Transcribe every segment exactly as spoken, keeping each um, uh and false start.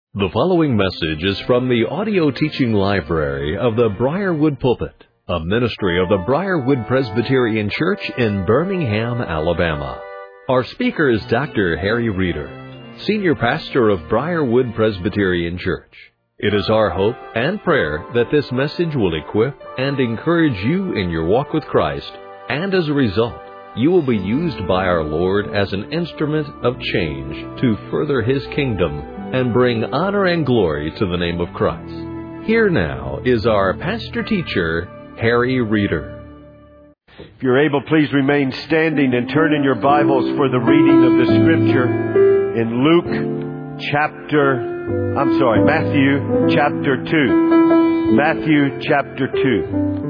The following message is from the audio teaching library of the Briarwood Pulpit, a ministry of the Briarwood Presbyterian Church in Birmingham, Alabama. Our speaker is Doctor Harry Reeder, Senior Pastor of Briarwood Presbyterian Church. It is our hope and prayer that this message will equip and encourage you in your walk with Christ, and as a result, you will be used by our Lord as an instrument of change to further His kingdom and bring honor and glory to the name of Christ. Here now is our pastor-teacher, Harry Reeder. If you're able, please remain standing and turn in your Bibles for the reading of the Scripture in Luke chapter, I'm sorry, Matthew chapter two. Matthew chapter two.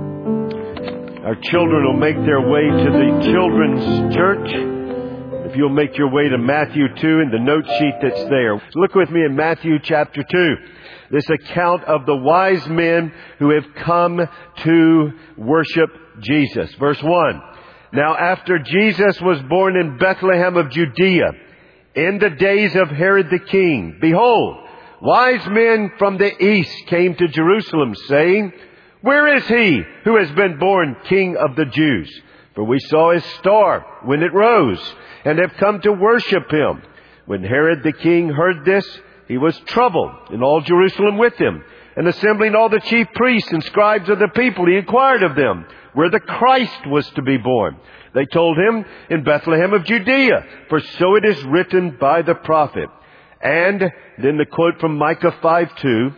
Our children will make their way to the children's church. If you'll make your way to Matthew two in the note sheet that's there. Look with me in Matthew chapter two. This account of the wise men who have come to worship Jesus. Verse one. Now after Jesus was born in Bethlehem of Judea, in the days of Herod the king, behold, wise men from the east came to Jerusalem, saying, Where is he who has been born King of the Jews? For we saw his star when it rose, and have come to worship him. When Herod the king heard this, he was troubled, and all Jerusalem with him. And assembling all the chief priests and scribes of the people, he inquired of them where the Christ was to be born. They told him, In Bethlehem of Judea, for so it is written by the prophet. And then the quote from Micah five two,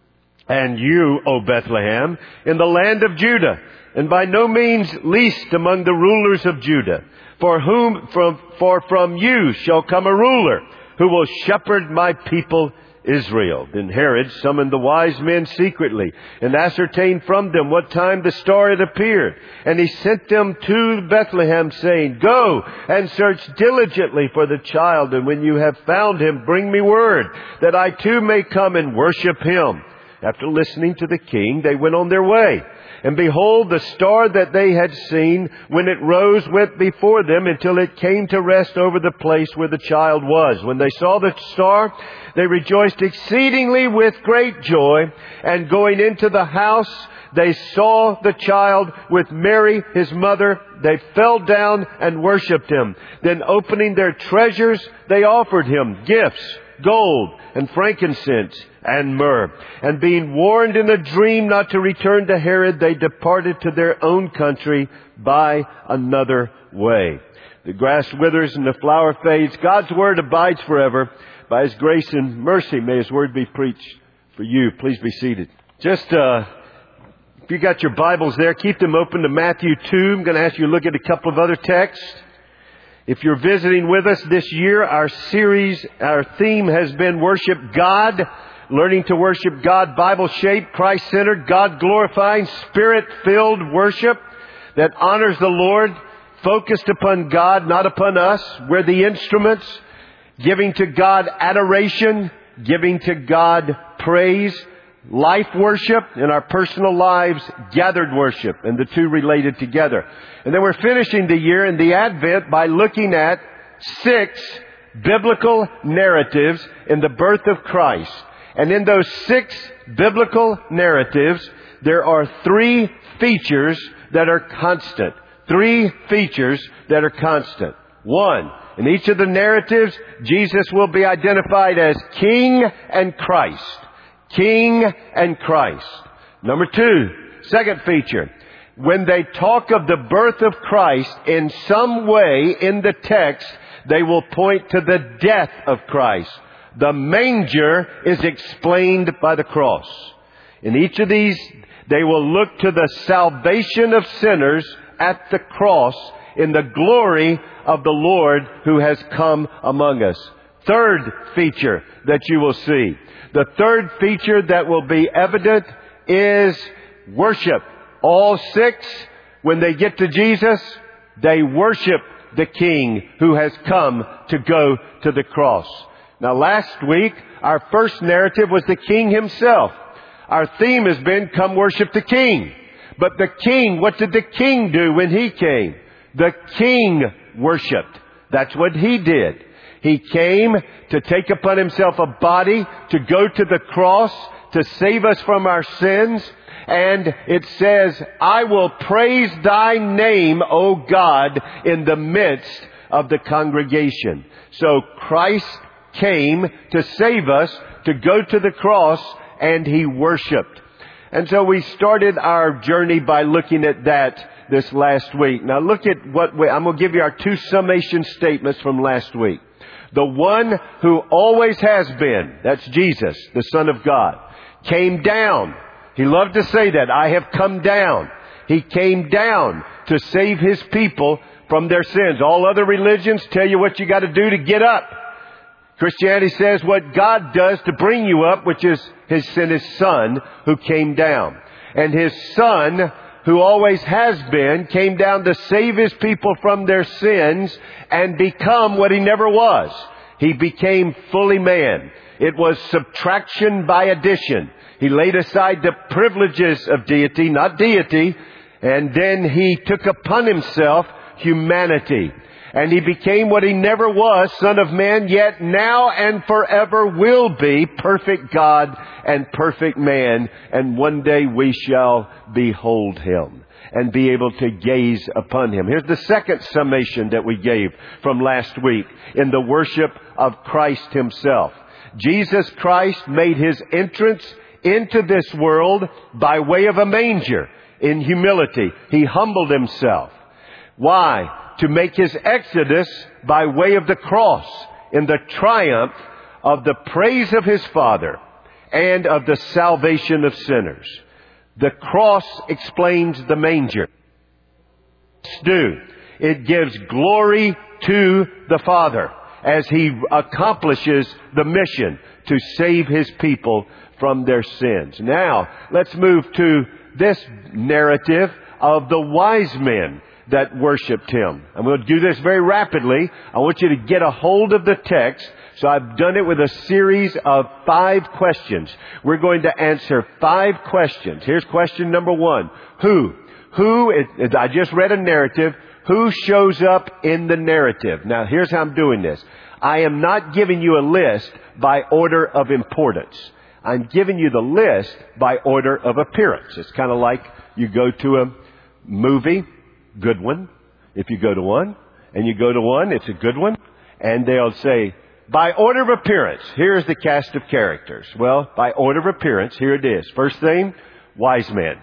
And you, O Bethlehem, in the land of Judah, and by no means least among the rulers of Judah, for whom, from, for from you shall come a ruler who will shepherd my people Israel. Then Herod summoned the wise men secretly and ascertained from them what time the star had appeared. And he sent them to Bethlehem, saying, Go and search diligently for the child, and when you have found him, bring me word, that I too may come and worship him. After listening to the king, they went on their way. And behold, the star that they had seen, when it rose, went before them until it came to rest over the place where the child was. When they saw the star, they rejoiced exceedingly with great joy. And going into the house, they saw the child with Mary, his mother. They fell down and worshipped him. Then opening their treasures, they offered him gifts, gold and frankincense and myrrh. And being warned in a dream not to return to Herod, they departed to their own country by another way. The grass withers and the flower fades. God's word abides forever. By His grace and mercy, may His word be preached for you. Please be seated. Just, uh, if you got your Bibles there, keep them open to Matthew two. I'm going to ask you to look at a couple of other texts. If you're visiting with us this year, our series, our theme has been Worship God. Learning to worship God, Bible-shaped, Christ-centered, God-glorifying, Spirit-filled worship that honors the Lord, focused upon God, not upon us. We're the instruments, giving to God adoration, giving to God praise, life worship, in our personal lives, gathered worship, and the two related together. And then we're finishing the year in the Advent by looking at six biblical narratives in the birth of Christ. And in those six biblical narratives, there are three features that are constant. Three features that are constant. One, in each of the narratives, Jesus will be identified as King and Christ. King and Christ. Number two, second feature. When they talk of the birth of Christ, in some way in the text, they will point to the death of Christ. The manger is explained by the cross. In each of these, they will look to the salvation of sinners at the cross in the glory of the Lord who has come among us. Third feature that you will see. The third feature that will be evident is worship. All six, when they get to Jesus, they worship the King who has come to go to the cross. Now last week, our first narrative was the King himself. Our theme has been, Come worship the King. But the King, what did the King do when He came? The King worshiped. That's what He did. He came to take upon himself a body, to go to the cross, to save us from our sins. And it says, I will praise thy name, O God, in the midst of the congregation. So Christ came to save us, to go to the cross, and he worshiped. And so we started our journey by looking at that this last week. Now look at what we, I'm going to give you our two summation statements from last week. The one who always has been, that's Jesus, the Son of God, came down. He loved to say that, I have come down. He came down to save his people from their sins. All other religions tell you what you got to do to get up. Christianity says what God does to bring you up, which is His sent His Son who came down. And His Son, who always has been, came down to save His people from their sins and become what He never was. He became fully man. It was subtraction by addition. He laid aside the privileges of deity, not deity, and then He took upon Himself humanity. And He became what He never was, Son of Man, yet now and forever will be perfect God and perfect man. And one day we shall behold Him and be able to gaze upon Him. Here's the second summation that we gave from last week in the worship of Christ Himself. Jesus Christ made His entrance into this world by way of a manger in humility. He humbled Himself. Why? To make His exodus by way of the cross in the triumph of the praise of His Father and of the salvation of sinners. The cross explains the manger. Do. It gives glory to the Father as He accomplishes the mission to save His people from their sins. Now, let's move to this narrative of the wise men that worshipped Him. I'm going to do this very rapidly. I want you to get a hold of the text. So I've done it with a series of five questions. We're going to answer five questions. Here's question number one. Who? Who, it, I just read a narrative. Who shows up in the narrative? Now here's how I'm doing this. I am not giving you a list by order of importance. I'm giving you the list by order of appearance. It's kind of like you go to a movie. Good one. If you go to one, and you go to one, it's a good one. And they'll say, by order of appearance, here's the cast of characters. Well, by order of appearance, here it is. First thing, wise men.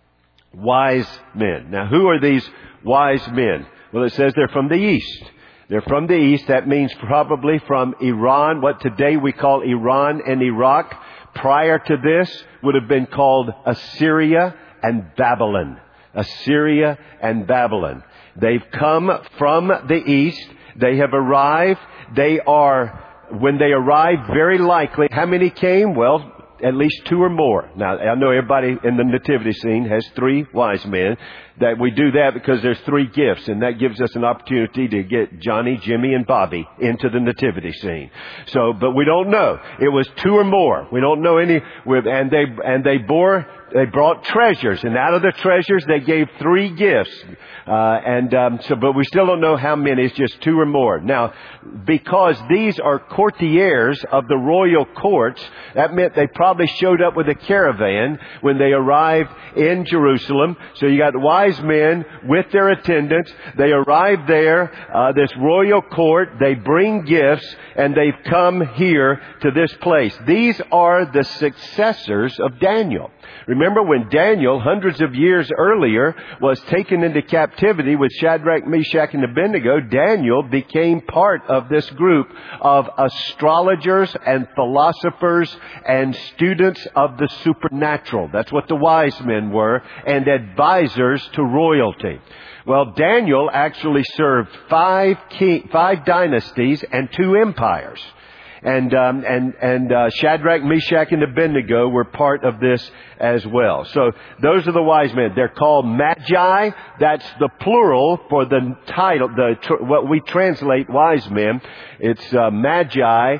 Wise men. Now, who are these wise men? Well, it says they're from the east. They're from the east. That means probably from Iran, what today we call Iran and Iraq. Prior to this would have been called Assyria and Babylon. Assyria and Babylon. They've come from the east. They have arrived. They are, when they arrived, very likely, how many came? Well, at least two or more. Now, I know everybody in the nativity scene has three wise men. That we do that because there's three gifts, and that gives us an opportunity to get Johnny, Jimmy, and Bobby into the nativity scene. So, but we don't know. It was two or more. We don't know any. And they and they bore. They brought treasures, and out of the treasures they gave three gifts. Uh, and um, so, but we still don't know how many. It's just two or more. Now, because these are courtiers of the royal courts, that meant they probably showed up with a caravan when they arrived in Jerusalem. So you got wise men with their attendants. They arrive there, uh, this royal court. They bring gifts, and they've come here to this place. These are the successors of Daniel. Remember when Daniel, hundreds of years earlier, was taken into captivity with Shadrach, Meshach, and Abednego, Daniel became part of this group of astrologers and philosophers and students of the supernatural. That's what the wise men were, and advisors to royalty. Well, Daniel actually served five king, five dynasties and two empires. And um, and and uh, Shadrach, Meshach, and Abednego were part of this as well. So those are the wise men. They're called magi. That's the plural for the title, the tr- what we translate wise men. It's uh, magi.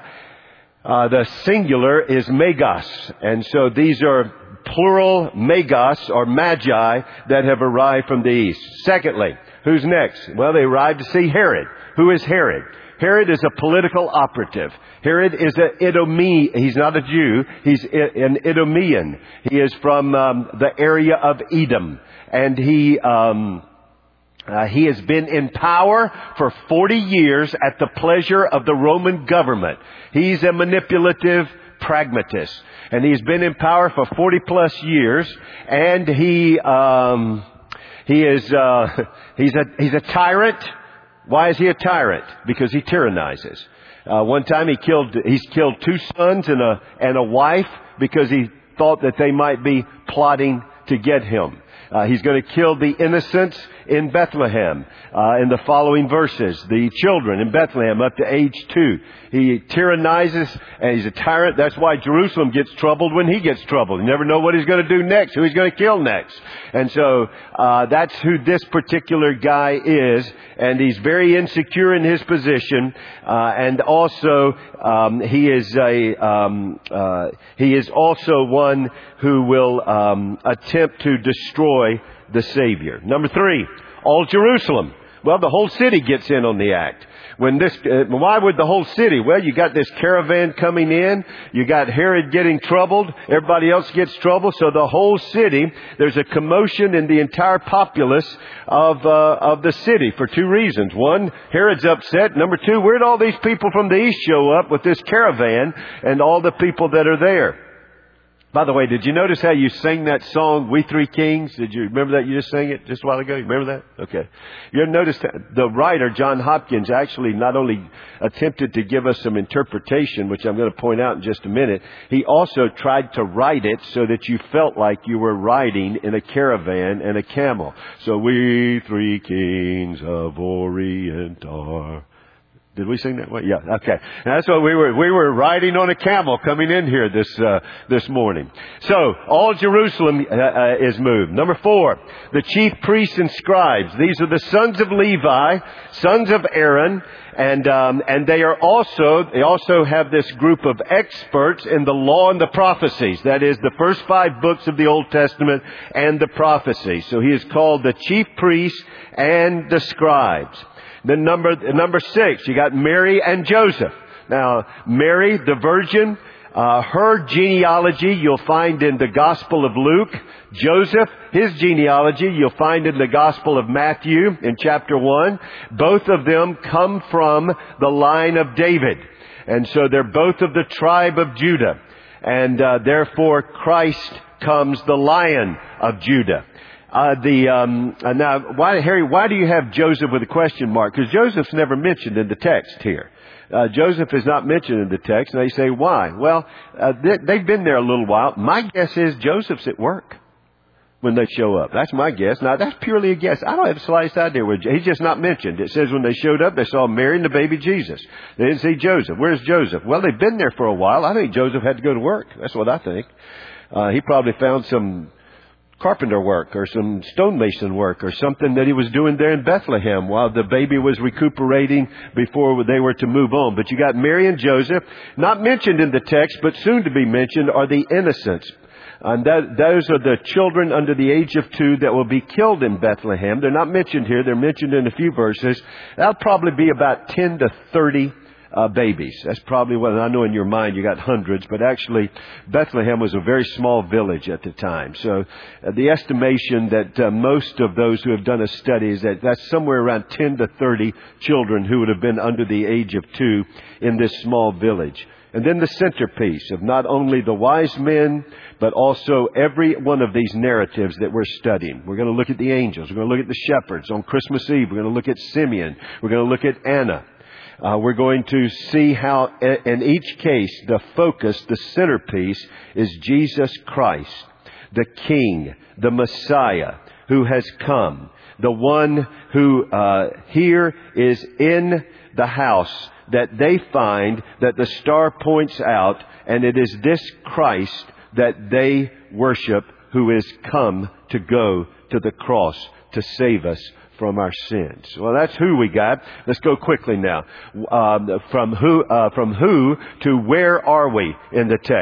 Uh, the singular is magos, and so these are plural magos or magi that have arrived from the east. Secondly, who's next? Well, they arrived to see Herod. Who is Herod? Herod is a political operative. Herod is an Idumean. He's not a Jew. He's an Idumean. He is from um, the area of Edom. And he... Um, Uh, he has been in power for forty years at the pleasure of the Roman government. He's a manipulative pragmatist. And he's been in power for forty plus years. And he, um, he is, uh, he's a, he's a tyrant. Why is he a tyrant? Because he tyrannizes. Uh, one time he killed, he's killed two sons and a, and a wife because he thought that they might be plotting to get him. Uh, he's going to kill the innocents in Bethlehem. Uh, in the following verses, the children in Bethlehem up to age two. He tyrannizes and he's a tyrant. That's why Jerusalem gets troubled when he gets troubled. You never know what he's going to do next, who he's going to kill next. And so uh, that's who this particular guy is. And he's very insecure in his position. Uh, and also um, he is a um, uh, he is also one who will um, attempt to destroy the Savior. Number three, all Jerusalem. Well, the whole city gets in on the act. When this, uh, why would the whole city? Well, you got this caravan coming in. You got Herod getting troubled. Everybody else gets troubled. So the whole city, there's a commotion in the entire populace of uh, of the city for two reasons. One, Herod's upset. Number two, where'd all these people from the east show up with this caravan and all the people that are there? By the way, did you notice how you sang that song, We Three Kings? Did you remember that? You just sang it just a while ago. You remember that? Okay. You noticed the writer, John Hopkins, actually not only attempted to give us some interpretation, which I'm going to point out in just a minute, he also tried to write it so that you felt like you were riding in a caravan and a camel. So, we three kings of Orient are... Did we sing that way? Yeah. Okay. And that's what we were. We were riding on a camel coming in here this uh, this morning. So all Jerusalem uh, uh, is moved. Number four, the chief priests and scribes. These are the sons of Levi, sons of Aaron, and um, and they are also they also have this group of experts in the law and the prophecies. That is the first five books of the Old Testament and the prophecies. So he is called the chief priests and the scribes. Then number, number six, you got Mary and Joseph. Now, Mary, the virgin, uh, her genealogy you'll find in the Gospel of Luke. Joseph, his genealogy you'll find in the Gospel of Matthew in chapter one. Both of them come from the line of David. And so they're both of the tribe of Judah. And uh, therefore Christ comes the Lion of Judah. Uh, the, um, uh, now, why, Harry, why do you have Joseph with a question mark? Because Joseph's never mentioned in the text here. Uh, Joseph is not mentioned in the text. And they say, why? Well, uh, they, they've been there a little while. My guess is Joseph's at work when they show up. That's my guess. Now, that's purely a guess. I don't have the slightest idea where he's just not mentioned. It says when they showed up, they saw Mary and the baby Jesus. They didn't see Joseph. Where's Joseph? Well, they've been there for a while. I think Joseph had to go to work. That's what I think. Uh, he probably found some carpenter work or some stonemason work or something that he was doing there in Bethlehem while the baby was recuperating before they were to move on. But you got Mary and Joseph, not mentioned in the text, but soon to be mentioned are the innocents. And that, those are the children under the age of two that will be killed in Bethlehem. They're not mentioned here. They're mentioned in a few verses. That'll probably be about ten to thirty Uh, babies. That's probably what, I know in your mind you got hundreds, but actually Bethlehem was a very small village at the time. So uh, the estimation that uh, most of those who have done a study is that that's somewhere around ten to thirty children who would have been under the age of two in this small village. And then the centerpiece of not only the wise men, but also every one of these narratives that we're studying. We're going to look at the angels. We're going to look at the shepherds on Christmas Eve. We're going to look at Simeon. We're going to look at Anna. Uh, we're going to see how in each case the focus, the centerpiece is Jesus Christ, the King, the Messiah who has come, the one who uh, here is in the house that they find that the star points out, and it is this Christ that they worship who is come to go to the cross to save us from our sins. Well, that's who we got. Let's go quickly now. Um, from who, uh, from who to where are we in the text?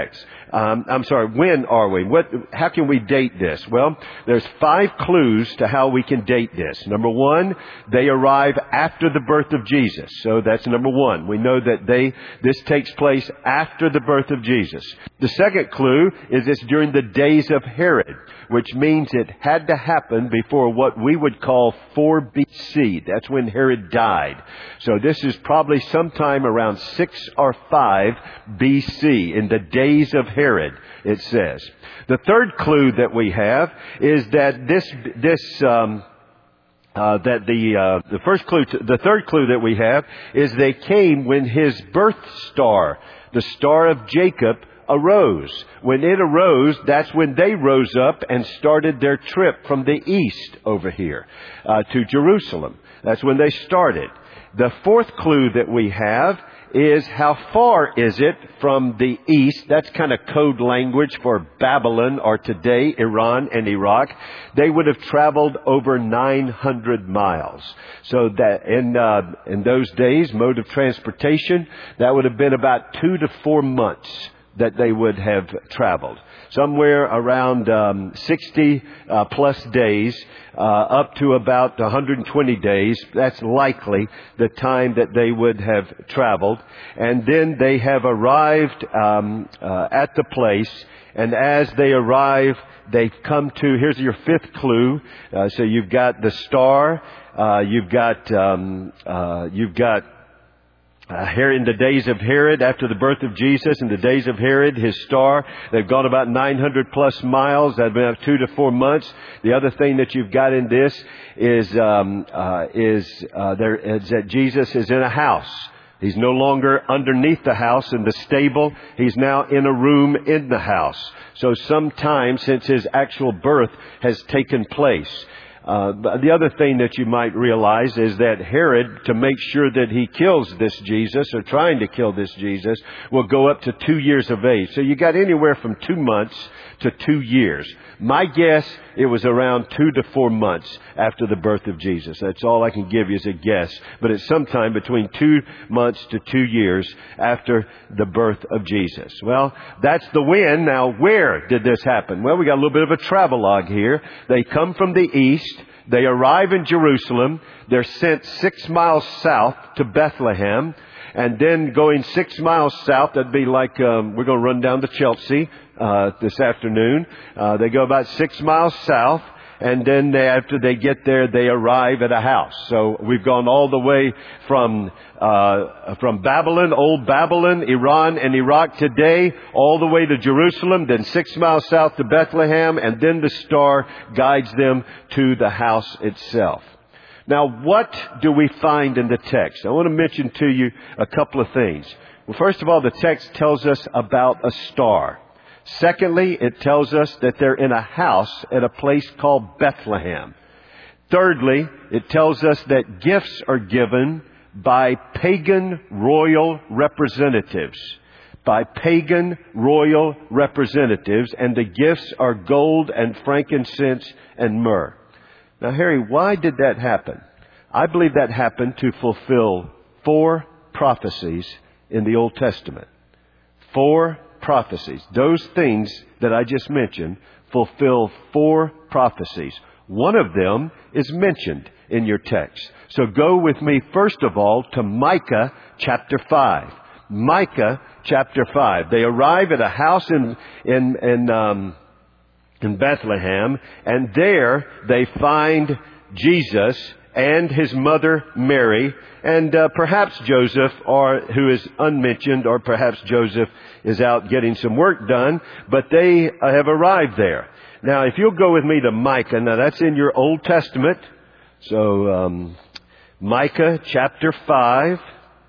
Um, I'm sorry, when are we? What? How can we date this? Well, there's five clues to how we can date this. Number one, they arrive after the birth of Jesus. So that's number one. We know that they this takes place after the birth of Jesus. The second clue is it's during the days of Herod, which means it had to happen before what we would call four B C. That's when Herod died. So this is probably sometime around six or five B C, in the days of Herod, it says. The third clue that we have is that this, this, um, uh, that the, uh, the first clue, to, the third clue that we have is they came when his birth star, the star of Jacob, arose. When it arose, that's when they rose up and started their trip from the east over here, uh, to Jerusalem. That's when they started. The fourth clue that we have is how far is it from the east? That's kind of code language for Babylon, or today Iran and Iraq. They would have traveled over nine hundred miles. So that in uh, in those days, mode of transportation, that would have been about two to four months that they would have traveled. Somewhere around um, sixty uh, plus days, uh, up to about one hundred twenty days. That's likely the time that they would have traveled. And then they have arrived um, uh, at the place. And as they arrive, they've come to, here's your fifth clue. Uh, so you've got the star. Uh, you've got, um, uh, you've got, Uh, here in the days of Herod, after the birth of Jesus, in the days of Herod, his star, they've gone about nine hundred plus miles. That's been two to four months. The other thing that you've got in this is, um, uh, is, uh, there is that Jesus is in a house. He's no longer underneath the house in the stable. He's now in a room in the house. So some time since his actual birth has taken place. Uh, the other thing that you might realize is that Herod, to make sure that he kills this Jesus, or trying to kill this Jesus, will go up to two years of age. So you got anywhere from two months to two years. My guess, it was around two to four months after the birth of Jesus. That's all I can give you as a guess. But it's sometime between two months to two years after the birth of Jesus. Well, that's the when. Now, where did this happen? Well, we got a little bit of a travelogue here. They come from the east. They arrive in Jerusalem. They're sent six miles south to Bethlehem. And then going six miles south, that'd be like, um, we're going to run down to Chelsea uh, this afternoon. Uh, they go about six miles south. And then they, after they get there, they arrive at a house. So we've gone all the way from uh from Babylon, old Babylon, Iran and Iraq today, all the way to Jerusalem, then six miles south to Bethlehem, and then the star guides them to the house itself. Now, what do we find in the text? I want to mention to you a couple of things. Well, first of all, the text tells us about a star. Secondly, it tells us that they're in a house at a place called Bethlehem. Thirdly, it tells us that gifts are given by pagan royal representatives. By pagan royal representatives, and the gifts are gold and frankincense and myrrh. Now, Harry, why did that happen? I believe that happened to fulfill four prophecies in the Old Testament. Four prophecies. Those things that I just mentioned fulfill four prophecies. One of them is mentioned in your text. So go with me, first of all, to Micah chapter five. Micah chapter five. They arrive at a house in, in, in, um, in Bethlehem, and there they find Jesus and his mother Mary, and uh, perhaps Joseph, or who is unmentioned, or perhaps Joseph is out getting some work done, but they uh, have arrived there. Now, if you'll go with me to Micah, now that's in your Old Testament, so um, Micah chapter five,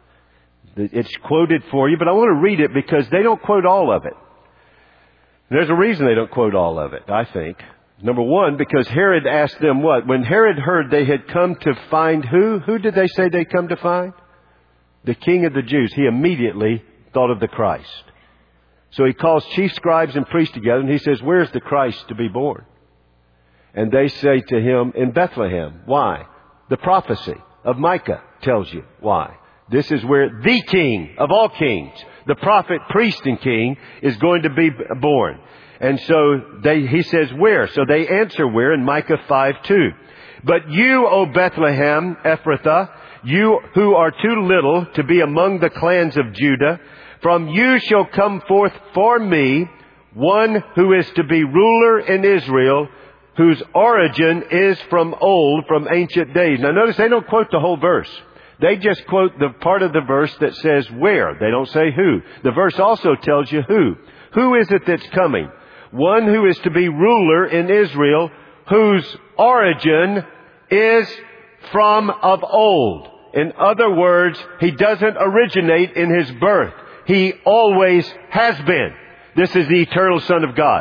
it's quoted for you, but I want to read it because they don't quote all of it. There's a reason they don't quote all of it, I think. Number one, because Herod asked them what? When Herod heard they had come to find who? Who did they say they'd come to find? The King of the Jews. He immediately thought of the Christ. So he calls chief scribes and priests together and he says, where's the Christ to be born? And they say to him, in Bethlehem. Why? The prophecy of Micah tells you why. This is where the King of all kings, the prophet, priest, and king, is going to be born. And so they, he says, where? So they answer where in Micah five two. But you, O Bethlehem, Ephrathah, you who are too little to be among the clans of Judah, from you shall come forth for me one who is to be ruler in Israel, whose origin is from old, from ancient days. Now notice they don't quote the whole verse. They just quote the part of the verse that says where. They don't say who. The verse also tells you who. Who is it that's coming? One who is to be ruler in Israel, whose origin is from of old. In other words, he doesn't originate in his birth. He always has been. This is the eternal Son of God,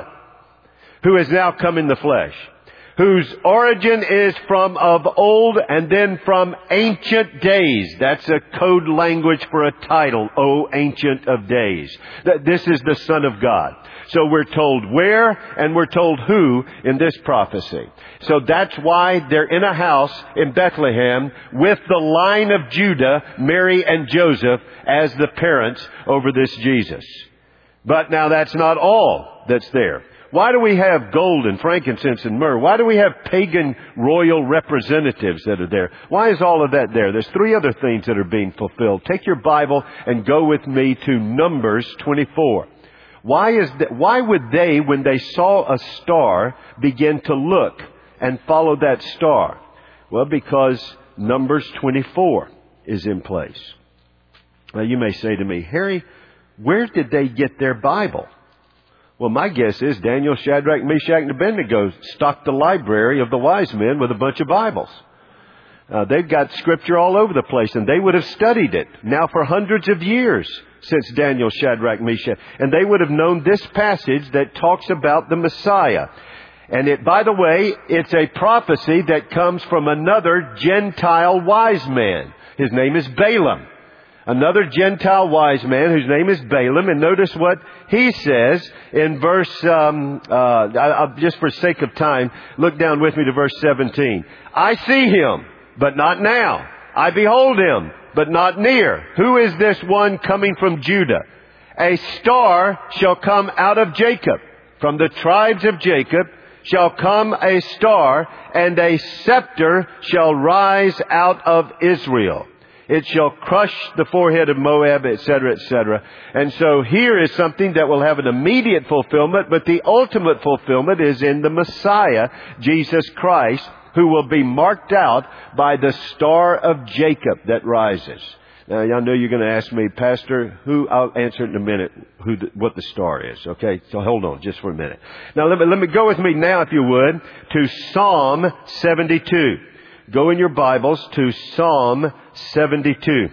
who has now come in the flesh, whose origin is from of old and then from ancient days. That's a code language for a title, O Ancient of Days. This is the Son of God. So we're told where and we're told who in this prophecy. So that's why they're in a house in Bethlehem with the line of Judah, Mary and Joseph, as the parents over this Jesus. But now that's not all that's there. Why do we have gold and frankincense and myrrh? Why do we have pagan royal representatives that are there? Why is all of that there? There's three other things that are being fulfilled. Take your Bible and go with me to Numbers twenty-four. Why is that, why would they, when they saw a star, begin to look and follow that star? Well, because Numbers twenty-four is in place. Now you may say to me, Harry, where did they get their Bible? Well, my guess is Daniel, Shadrach, Meshach, and Abednego stocked the library of the wise men with a bunch of Bibles. Uh, they've got Scripture all over the place, and they would have studied it now for hundreds of years since Daniel, Shadrach, Meshach. And they would have known this passage that talks about the Messiah. And it, by the way, it's a prophecy that comes from another Gentile wise man. His name is Balaam. Another Gentile wise man whose name is Balaam. And notice what he says in verse, um, uh, I'll, just for sake of time, look down with me to verse seventeen. I see him, but not now. I behold him, but not near. Who is this one coming from Judah? A star shall come out of Jacob. From the tribes of Jacob shall come a star, and a scepter shall rise out of Israel. It shall crush the forehead of Moab, et cetera, et cetera. And so here is something that will have an immediate fulfillment, but the ultimate fulfillment is in the Messiah, Jesus Christ, who will be marked out by the star of Jacob that rises. Now, I know you're going to ask me, Pastor, who, I'll answer it in a minute, who, the, what the star is. Okay, so hold on just for a minute. Now, let me, let me go with me now, if you would, to Psalm seventy-two. Go in your Bibles to Psalm seventy-two.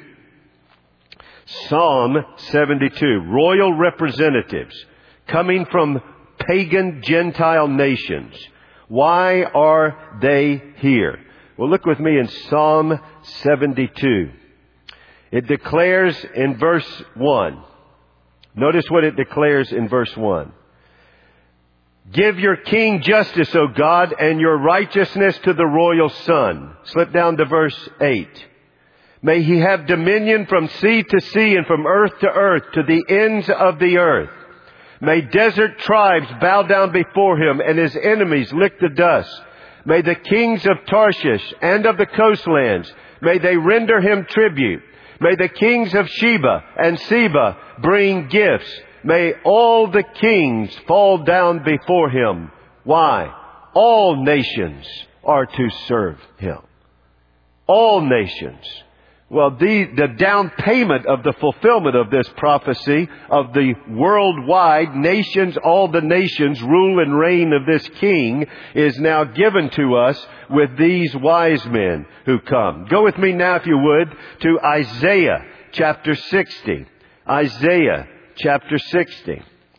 Psalm seventy-two. Royal representatives coming from pagan Gentile nations. Why are they here? Well, look with me in Psalm seventy-two. It declares in verse one. Notice what it declares in verse one. Give your king justice, O God, and your righteousness to the royal son. Slip down to verse eight. May he have dominion from sea to sea and from earth to earth to the ends of the earth. May desert tribes bow down before him and his enemies lick the dust. May the kings of Tarshish and of the coastlands, may they render him tribute. May the kings of Sheba and Seba bring gifts. May all the kings fall down before him. Why? All nations are to serve him. All nations. Well, the, the down payment of the fulfillment of this prophecy of the worldwide nations, all the nations, rule and reign of this king is now given to us with these wise men who come. Go with me now, if you would, to Isaiah chapter sixty. Isaiah chapter sixty.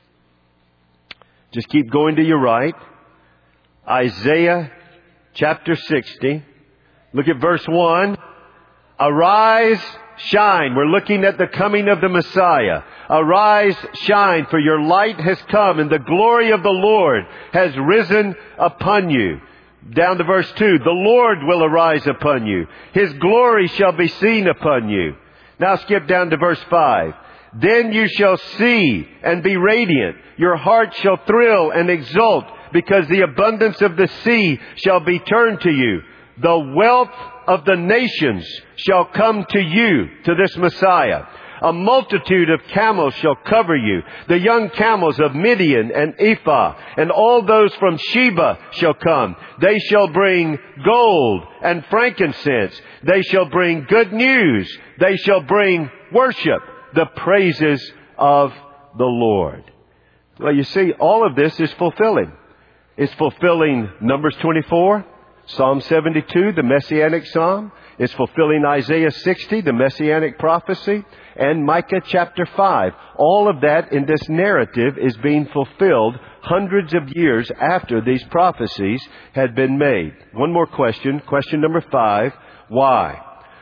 Just keep going to your right. Isaiah chapter sixty. Look at verse one. Arise, shine. We're looking at the coming of the Messiah. Arise, shine, for your light has come and the glory of the Lord has risen upon you. Down to verse two. The Lord will arise upon you. His glory shall be seen upon you. Now skip down to verse five. Then you shall see and be radiant. Your heart shall thrill and exult, because the abundance of the sea shall be turned to you. The wealth of the nations shall come to you," to this Messiah. "A multitude of camels shall cover you. The young camels of Midian and Ephah, and all those from Sheba shall come. They shall bring gold and frankincense. They shall bring good news. They shall bring worship, the praises of the Lord." Well, you see, all of this is fulfilling. It's fulfilling Numbers twenty-four, Psalm seventy-two, the Messianic Psalm. It's fulfilling Isaiah sixty, the Messianic prophecy, and Micah chapter five. All of that in this narrative is being fulfilled hundreds of years after these prophecies had been made. One more question. Question number five. Why?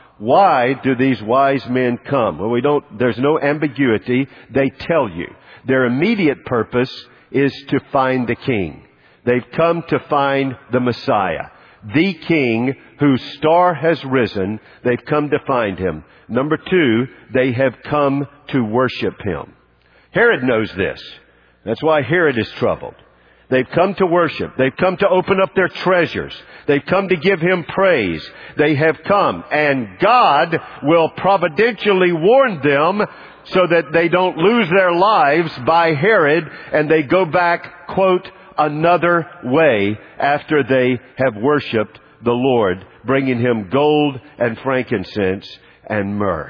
Why do these wise men come? Well, we don't, there's no ambiguity. They tell you. Their immediate purpose is to find the King. They've come to find the Messiah, the King whose star has risen. They've come to find Him. Number two, they have come to worship Him. Herod knows this. That's why Herod is troubled. They've come to worship. They've come to open up their treasures. They've come to give Him praise. They have come, and God will providentially warn them so that they don't lose their lives by Herod, and they go back, quote, another way after they have worshiped the Lord, bringing Him gold and frankincense and myrrh.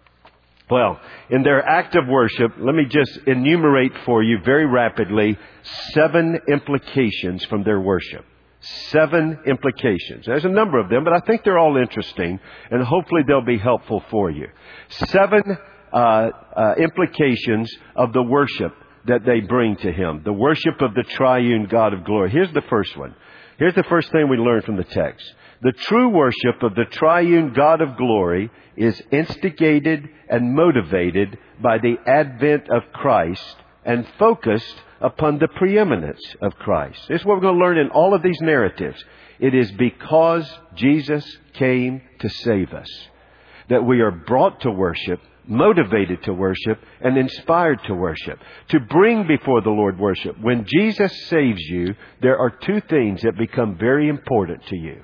Well, in their act of worship, let me just enumerate for you very rapidly seven implications from their worship. Seven implications. There's a number of them, but I think they're all interesting, and hopefully they'll be helpful for you. Seven uh, uh, implications of the worship that they bring to Him. The worship of the triune God of glory. Here's the first one. Here's the first thing we learn from the text. The true worship of the triune God of glory is instigated and motivated by the advent of Christ and focused upon the preeminence of Christ. This is what we're going to learn in all of these narratives. It is because Jesus came to save us that we are brought to worship, motivated to worship, and inspired to worship, to bring before the Lord worship. When Jesus saves you, there are two things that become very important to you.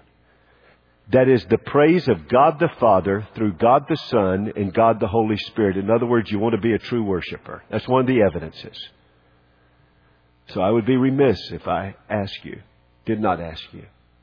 That is the praise of God the Father through God the Son and God the Holy Spirit. In other words, you want to be a true worshiper. That's one of the evidences. So I would be remiss if I asked you, did not ask you,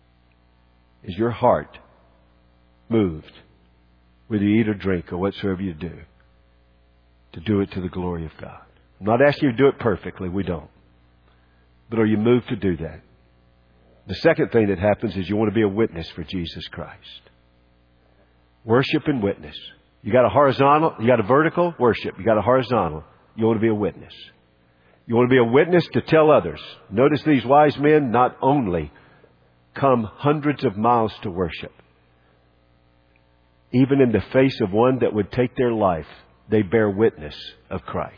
is your heart moved, whether you eat or drink or whatsoever you do, to do it to the glory of God? I'm not asking you to do it perfectly. We don't. But are you moved to do that? The second thing that happens is you want to be a witness for Jesus Christ. Worship and witness. You got a horizontal, you got a vertical, worship. You got a horizontal, you want to be a witness. You want to be a witness to tell others. Notice these wise men not only come hundreds of miles to worship. Even in the face of one that would take their life, they bear witness of Christ.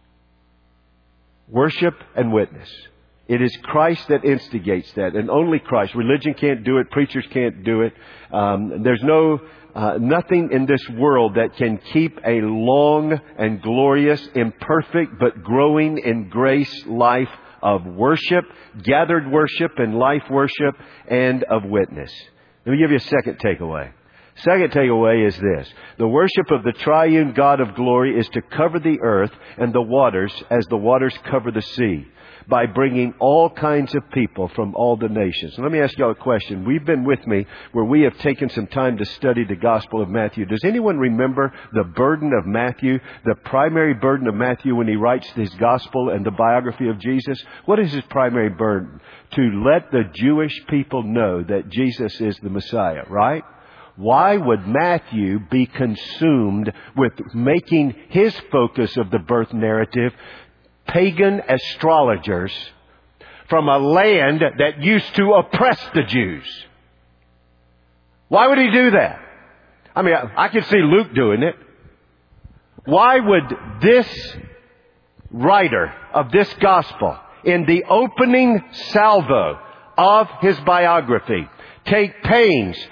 Worship and witness. It is Christ that instigates that, and only Christ. Religion can't do it. Preachers can't do it. Um, there's no uh, nothing in this world that can keep a long and glorious, imperfect, but growing in grace life of worship, gathered worship and life worship, and of witness. Let me give you a second takeaway. Second takeaway is this. The worship of the triune God of glory is to cover the earth and the waters as the waters cover the sea, by bringing all kinds of people from all the nations. Let me ask you all a question. We've been with me where we have taken some time to study the Gospel of Matthew. Does anyone remember the burden of Matthew, the primary burden of Matthew when he writes his Gospel and the biography of Jesus? What is his primary burden? To let the Jewish people know that Jesus is the Messiah, right? Why would Matthew be consumed with making his focus of the birth narrative pagan astrologers from a land that used to oppress the Jews? Why would he do that? I mean, I, I could see Luke doing it. Why would this writer of this gospel, in the opening salvo of his biography, take pains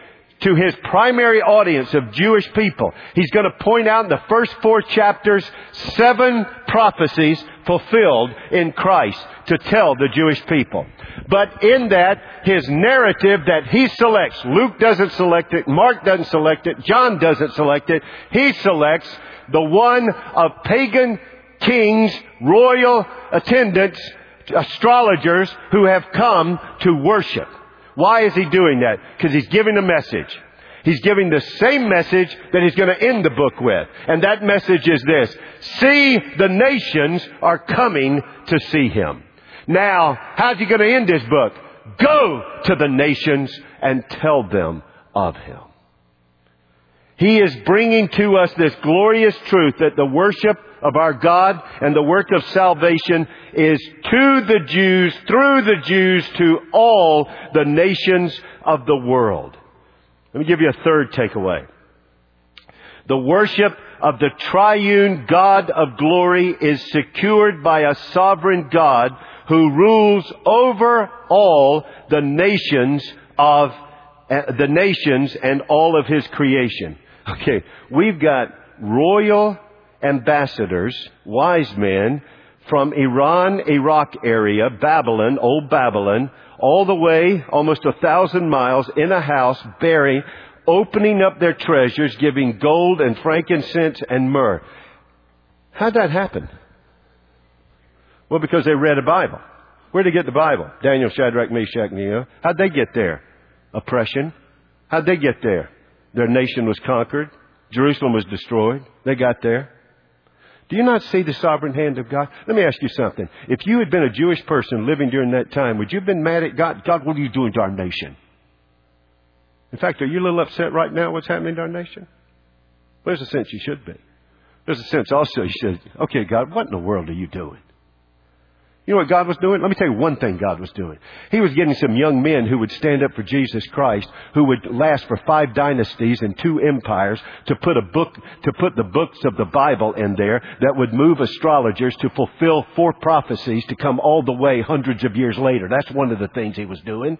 to His primary audience of Jewish people. He's going to point out in the first four chapters seven prophecies fulfilled in Christ to tell the Jewish people. But in that, His narrative that He selects, Luke doesn't select it, Mark doesn't select it, John doesn't select it, He selects the one of pagan kings, royal attendants, astrologers who have come to worship. Why is He doing that? Because He's giving a message. He's giving the same message that He's going to end the book with. And that message is this: see, the nations are coming to see Him. Now, how's He going to end this book? Go to the nations and tell them of Him. He is bringing to us this glorious truth that the worship of our God and the work of salvation is to the Jews, through the Jews, to all the nations of the world. Let me give you a third takeaway. The worship of the triune God of glory is secured by a sovereign God who rules over all the nations of uh, the nations and all of His creation. Okay, we've got royal ambassadors, wise men from Iran, Iraq area, Babylon, old Babylon, all the way almost a thousand miles in a house, bearing, opening up their treasures, giving gold and frankincense and myrrh. How'd that happen? Well, because they read a Bible. Where'd they get the Bible? Daniel, Shadrach, Meshach, and Abednego. How'd they get there? Oppression. How'd they get there? Their nation was conquered. Jerusalem was destroyed. They got there. Do you not see the sovereign hand of God? Let me ask you something. If you had been a Jewish person living during that time, would you have been mad at God? God, what are you doing to our nation? In fact, are you a little upset right now what's happening to our nation? Well, there's a sense you should be. There's a sense also you should, okay, God, what in the world are you doing? You know what God was doing? Let me tell you one thing God was doing. He was getting some young men who would stand up for Jesus Christ, who would last for five dynasties and two empires, to put a book, to put the books of the Bible in there that would move astrologers to fulfill four prophecies to come all the way hundreds of years later. That's one of the things He was doing.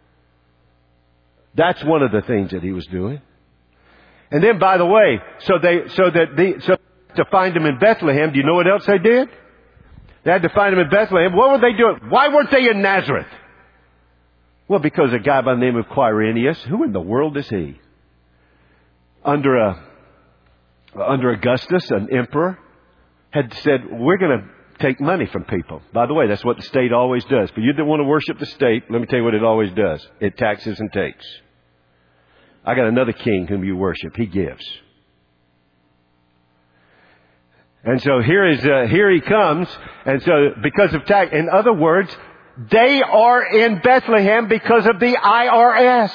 That's one of the things that He was doing. And then, by the way, so they, so that the, so to find Him in Bethlehem, do you know what else they did? They had to find Him in Bethlehem. What were they doing? Why weren't they in Nazareth? Well, because a guy by the name of Quirinius, who in the world is he? Under a, under Augustus, an emperor, had said, we're going to take money from people. By the way, that's what the state always does. For you that want to worship the state, let me tell you what it always does. It taxes and takes. I got another king whom you worship. He gives. And so here is uh, here he comes, and so because of tax, in other words, they are in Bethlehem because of the I R S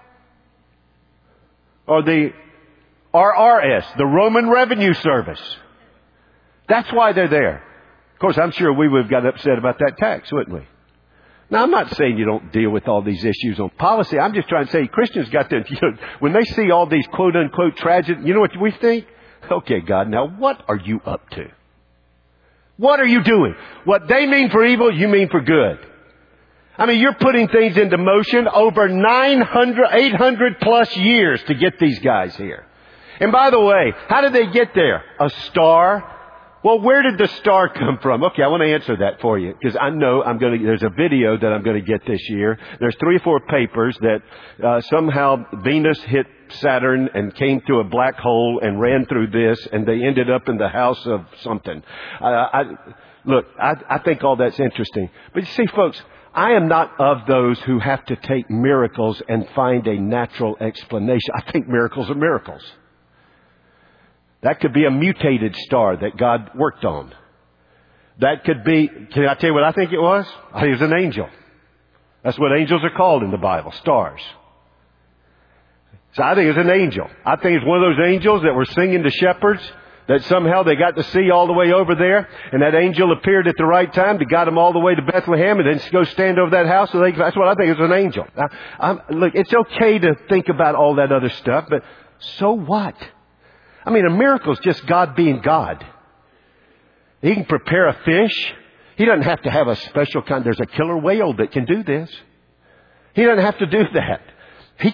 or the R R S, the Roman Revenue Service. That's why they're there. Of course, I'm sure we would have got upset about that tax, wouldn't we? Now, I'm not saying you don't deal with all these issues on policy. I'm just trying to say Christians got to, you know, when they see all these quote unquote tragedies, you know what we think? Okay, God, now what are you up to? What are you doing? What they mean for evil, you mean for good. I mean, you're putting things into motion over nine hundred, eight hundred plus years to get these guys here. And by the way, how did they get there? A star? Well, where did the star come from? Okay, I want to answer that for you because I know I'm going to, there's a video that I'm going to get this year. There's three or four papers that uh, somehow Venus hit Saturn and came through a black hole and ran through this, and they ended up in the house of something. Uh, I, look, I, I think all that's interesting. But you see, folks, I am not of those who have to take miracles and find a natural explanation. I think miracles are miracles. That could be a mutated star that God worked on. That could be, can I tell you what I think it was? I think it was an angel. That's what angels are called in the Bible, stars. So I think it's an angel. I think it's one of those angels that were singing to shepherds that somehow they got to see all the way over there, and that angel appeared at the right time to guide them all the way to Bethlehem and then go stand over that house. So they, that's what I think is an angel. Now, I'm, look, it's okay to think about all that other stuff, but so what? I mean, a miracle is just God being God. He can prepare a fish. He doesn't have to have a special kind. There's a killer whale that can do this. He doesn't have to do that. He can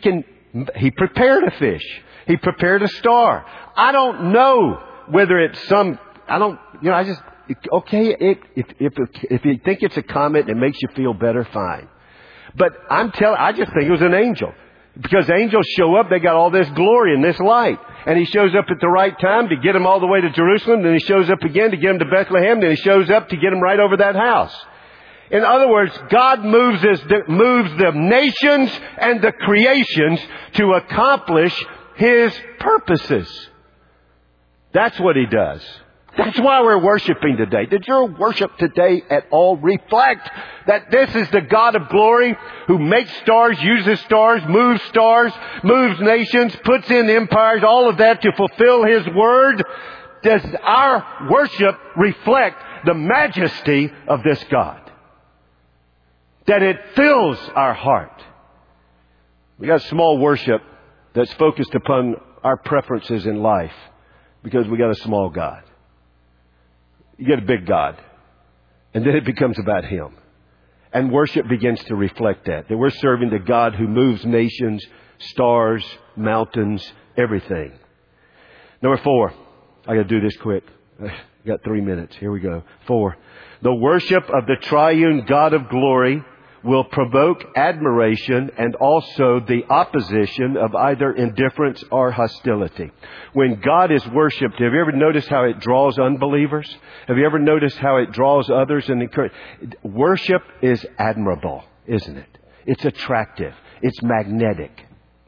He prepared a fish. He prepared a star. I don't know whether it's some, I don't, you know, I just, okay, it, if, if, if you think it's a comet and it makes you feel better, fine. But I'm telling, I just think it was an angel. Because angels show up, they got all this glory and this light. And he shows up at the right time to get them all the way to Jerusalem. Then he shows up again to get them to Bethlehem. Then he shows up to get them right over that house. In other words, God moves, his, moves the nations and the creations to accomplish His purposes. That's what He does. That's why we're worshiping today. Did your worship today at all reflect that this is the God of glory who makes stars, uses stars, moves stars, moves nations, puts in empires, all of that to fulfill His word? Does our worship reflect the majesty of this God? That it fills our heart. We got small worship that's focused upon our preferences in life because we got a small God. You get a big God. And then it becomes about Him. And worship begins to reflect that. That we're serving the God who moves nations, stars, mountains, everything. Number four. I got to do this quick. I got three minutes. Here we go. Four. The worship of the triune God of glory will provoke admiration and also the opposition of either indifference or hostility. When God is worshipped, have you ever noticed how it draws unbelievers? Have you ever noticed how it draws others and encourage? Worship is admirable, isn't it? It's attractive. It's magnetic.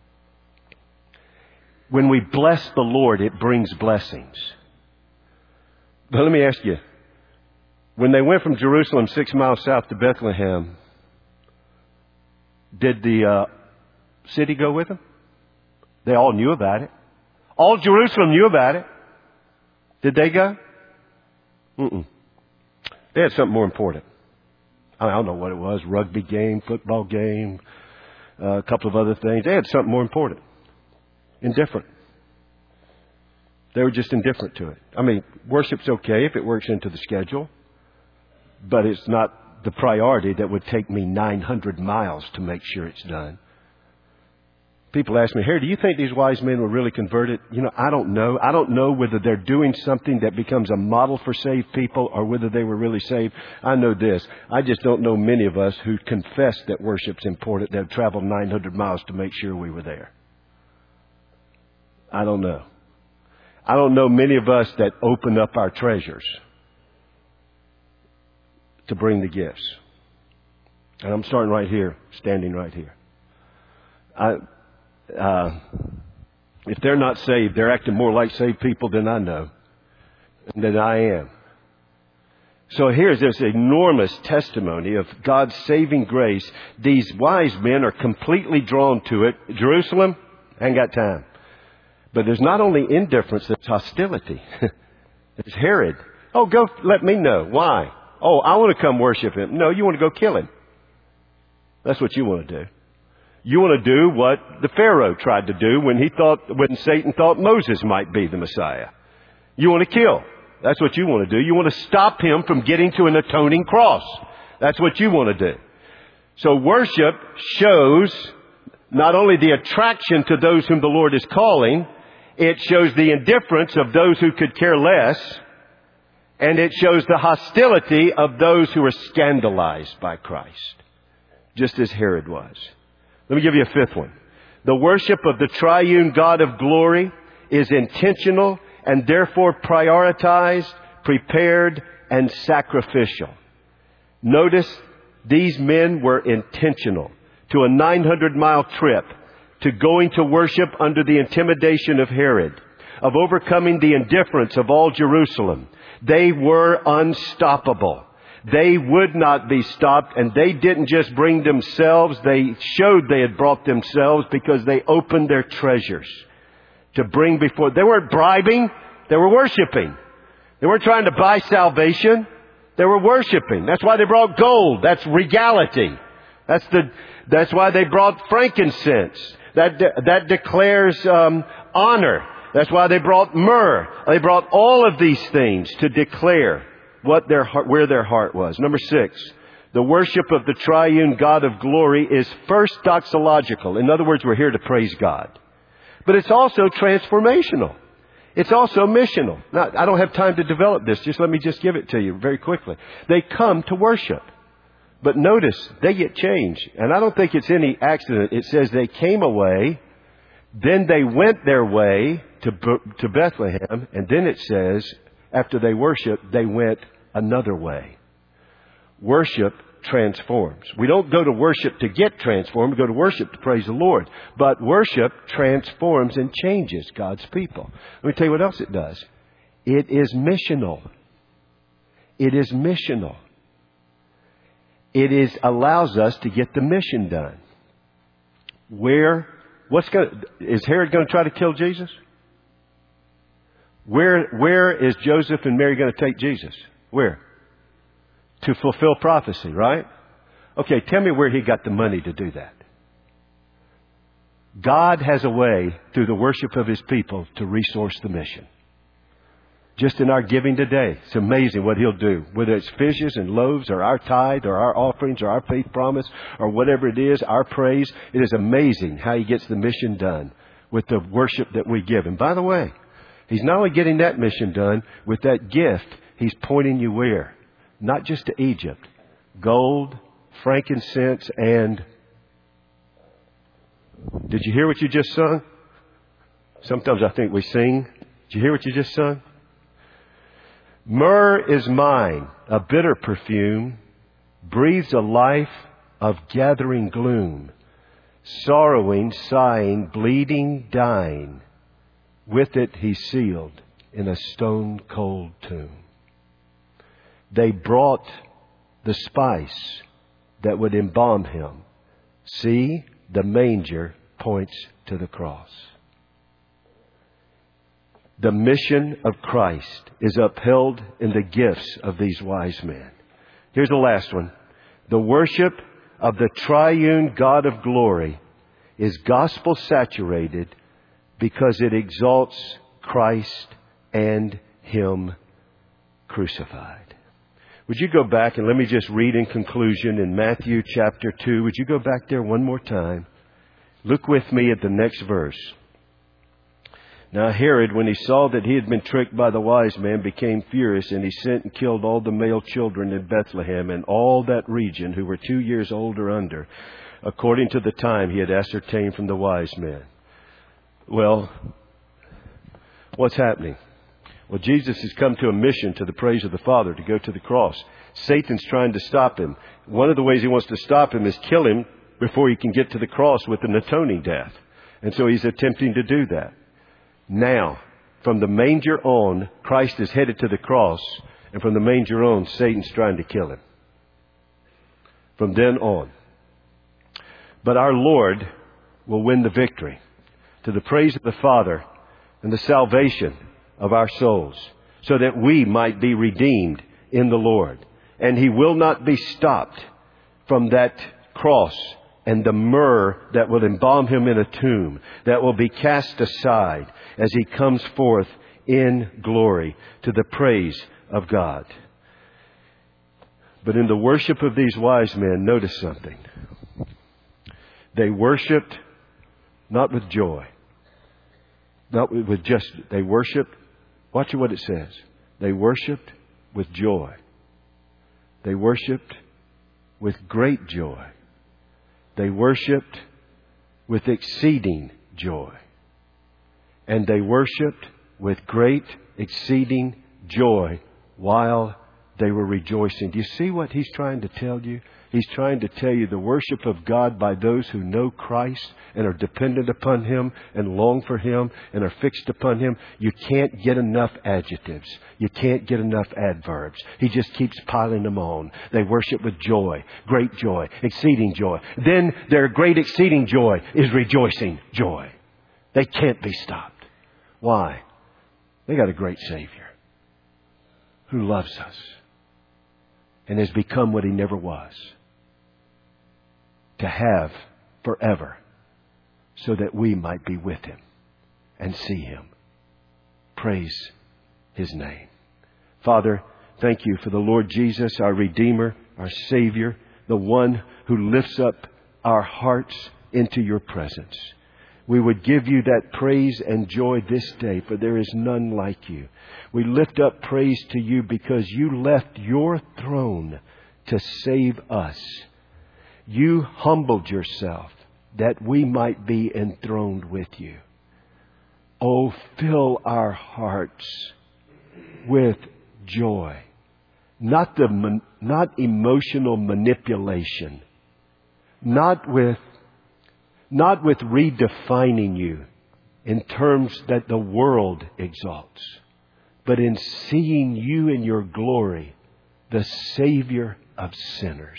When we bless the Lord, it brings blessings. But let me ask you, when they went from Jerusalem six miles south to Bethlehem, did the uh, city go with them? They all knew about it. All Jerusalem knew about it. Did they go? Mm-mm. They had something more important. I don't know what it was. Rugby game, football game, uh, a couple of other things. They had something more important. Indifferent. They were just indifferent to it. I mean, worship's okay if it works into the schedule, but it's not the priority that would take me nine hundred miles to make sure it's done. People ask me, Harry, do you think these wise men were really converted? You know, I don't know. I don't know whether they're doing something that becomes a model for saved people or whether they were really saved. I know this. I just don't know many of us who confess that worship's important that have traveled nine hundred miles to make sure we were there. I don't know. I don't know many of us that open up our treasures to bring the gifts. And I'm starting right here, standing right here. I, uh, if they're not saved, they're acting more like saved people than I know, than I am. So here's this enormous testimony of God's saving grace. These wise men are completely drawn to it. Jerusalem, ain't got time. But there's not only indifference, there's hostility. There's Herod. Oh, go let me know. Why? Oh, I want to come worship him. No, you want to go kill him. That's what you want to do. You want to do what the Pharaoh tried to do when he thought, when Satan thought Moses might be the Messiah. You want to kill. That's what you want to do. You want to stop him from getting to an atoning cross. That's what you want to do. So worship shows not only the attraction to those whom the Lord is calling, it shows the indifference of those who could care less, and it shows the hostility of those who are scandalized by Christ, just as Herod was. Let me give you a fifth one. The worship of the triune God of glory is intentional and therefore prioritized, prepared, and sacrificial. Notice these men were intentional to a nine hundred mile trip, to going to worship under the intimidation of Herod, of overcoming the indifference of all Jerusalem. They were unstoppable. They would not be stopped, and they didn't just bring themselves. They showed they had brought themselves because they opened their treasures to bring before. They weren't bribing. They were worshiping. They weren't trying to buy salvation. They were worshiping. That's why they brought gold. That's regality. That's the. That's why they brought frankincense. That de- that declares um, honor. That's why they brought myrrh. They brought all of these things to declare what their heart, where their heart was. Number six, The worship of the triune God of glory is first doxological. In other words, we're here to praise God. But it's also transformational. It's also missional. Now, I don't have time to develop this. Just let me just give it to you very quickly. They come to worship. But notice, they get changed. And I don't think it's any accident. It says they came away, then they went their way to, to Bethlehem, and then it says, after they worshiped, they went another way. Worship transforms. We don't go to worship to get transformed. We go to worship to praise the Lord. But worship transforms and changes God's people. Let me tell you what else it does. It is missional. It is missional. It is allows us to get the mission done. Where, what's going is Herod going to try to kill Jesus? Where, where is Joseph and Mary going to take Jesus? Where? To fulfill prophecy, right? Okay, tell me where he got the money to do that. God has a way through the worship of His people to resource the mission. Just in our giving today, it's amazing what He'll do. Whether it's fishes and loaves or our tithe or our offerings or our faith promise or whatever it is, our praise, it is amazing how He gets the mission done with the worship that we give. And by the way, He's not only getting that mission done, with that gift, He's pointing you where? Not just to Egypt. Gold, frankincense, and... Did you hear what you just sung? Sometimes I think we sing. Did you hear what you just sung? Myrrh is mine, a bitter perfume, breathes a life of gathering gloom, sorrowing, sighing, bleeding, dying. With it He sealed in a stone-cold tomb. They brought the spice that would embalm Him. See, the manger points to the cross. The mission of Christ is upheld in the gifts of these wise men. Here's the last one. The worship of the triune God of glory is gospel saturated because it exalts Christ and Him crucified. Would you go back and let me just read in conclusion in Matthew chapter two. Would you go back there one more time? Look with me at the next verse. Now Herod, when he saw that he had been tricked by the wise men, became furious, and he sent and killed all the male children in Bethlehem and all that region who were two years old or under, according to the time he had ascertained from the wise men. Well, what's happening? Well, Jesus has come to a mission to the praise of the Father, to go to the cross. Satan's trying to stop Him. One of the ways he wants to stop Him is kill Him before he can get to the cross with an atoning death. And so he's attempting to do that. Now, from the manger on, Christ is headed to the cross. And from the manger on, Satan's trying to kill Him. From then on. But our Lord will win the victory to the praise of the Father and the salvation of our souls, so that we might be redeemed in the Lord. And He will not be stopped from that cross and the myrrh that will embalm Him in a tomb, that will be cast aside as He comes forth in glory to the praise of God. But in the worship of these wise men, notice something. They worshiped not with joy, not with just, they worshiped. Watch what it says. They worshiped with joy. They worshiped with great joy. They worshiped with exceeding joy. And they worshiped with great exceeding joy while they were rejoicing. Do you see what He's trying to tell you? He's trying to tell you the worship of God by those who know Christ and are dependent upon Him and long for Him and are fixed upon Him. You can't get enough adjectives. You can't get enough adverbs. He just keeps piling them on. They worship with joy, great joy, exceeding joy. Then their great exceeding joy is rejoicing joy. They can't be stopped. Why? They got a great Savior who loves us and has become what He never was. To have forever, so that we might be with Him and see Him. Praise His name. Father, thank You for the Lord Jesus, our Redeemer. our Savior, the one who lifts up our hearts into your presence. We would give you that praise and joy this day, for there is none like you. We lift up praise to you because you left your throne to save us. You humbled yourself that we might be enthroned with you. Oh, fill our hearts with joy. Not the not emotional manipulation. Not with not with redefining you in terms that the world exalts, but in seeing you in your glory, the Savior of sinners,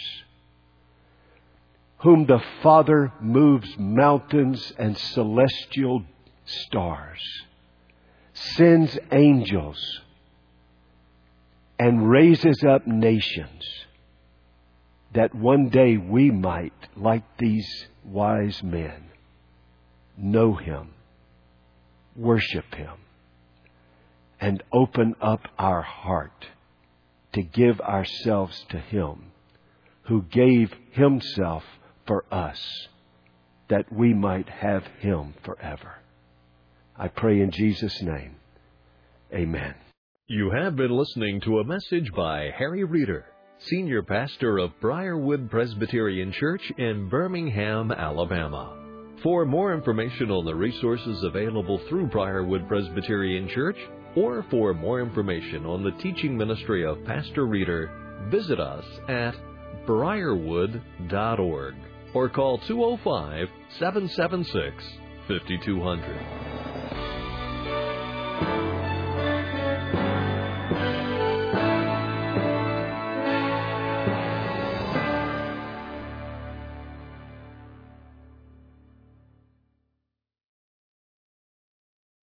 whom the Father moves mountains and celestial stars, sends angels, and raises up nations, that one day we might, like these wise men, know Him, worship Him, and open up our heart to give ourselves to Him who gave Himself for us, that we might have Him forever. I pray in Jesus' name. Amen. You have been listening to a message by Harry Reeder, Senior Pastor of Briarwood Presbyterian Church in Birmingham, Alabama. For more information on the resources available through Briarwood Presbyterian Church, or for more information on the teaching ministry of Pastor Reeder, visit us at briarwood dot org or call two oh five, seven seven six, five two zero zero.